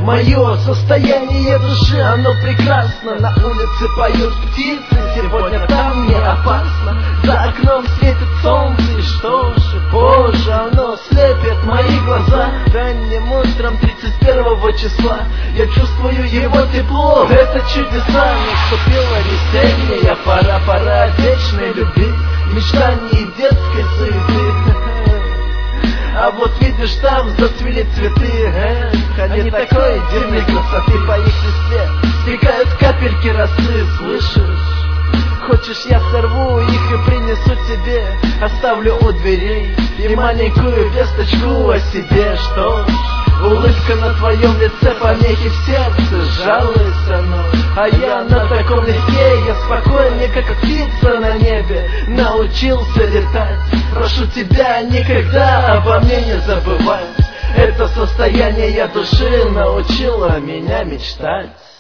Мое состояние души, оно прекрасно. На улице поют птицы, сегодня там не опасно. За окном светит солнце, и что же, боже, оно слепит мои глаза. Ранним утром 31 числа я чувствую его тепло. Это чудеса, наступила весенняя пора, пора вечной любви, мечтаний и детской суеты. А вот видишь, там зацвели цветы, они такой дивной красоты. По их листве стекают капельки росы, слышишь? Хочешь, я сорву их и принесу тебе, оставлю у дверей и маленькую весточку о себе. Что ж, улыбка на твоем лице, помехи в сердце, жалуется оно. А я на таком легке, я спокойнее, как птица на небе, научился летать. Прошу тебя, никогда обо мне не забывать. Это состояние души научило меня мечтать.